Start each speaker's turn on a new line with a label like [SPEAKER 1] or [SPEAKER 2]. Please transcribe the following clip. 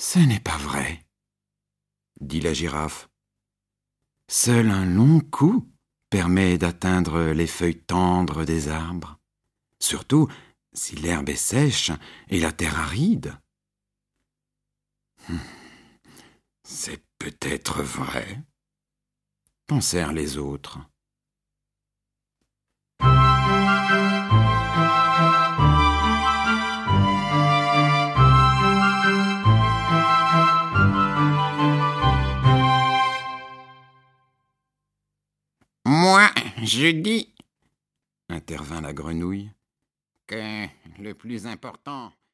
[SPEAKER 1] Ce n'est pas vrai, dit la girafe. Seul un long cou permet d'atteindre les feuilles tendres des arbres, surtout si l'herbe est sèche et la terre aride. C'est peut-être vrai, pensèrent les autres.
[SPEAKER 2] Moi, je dis,
[SPEAKER 1] intervint la grenouille,
[SPEAKER 2] que le plus important,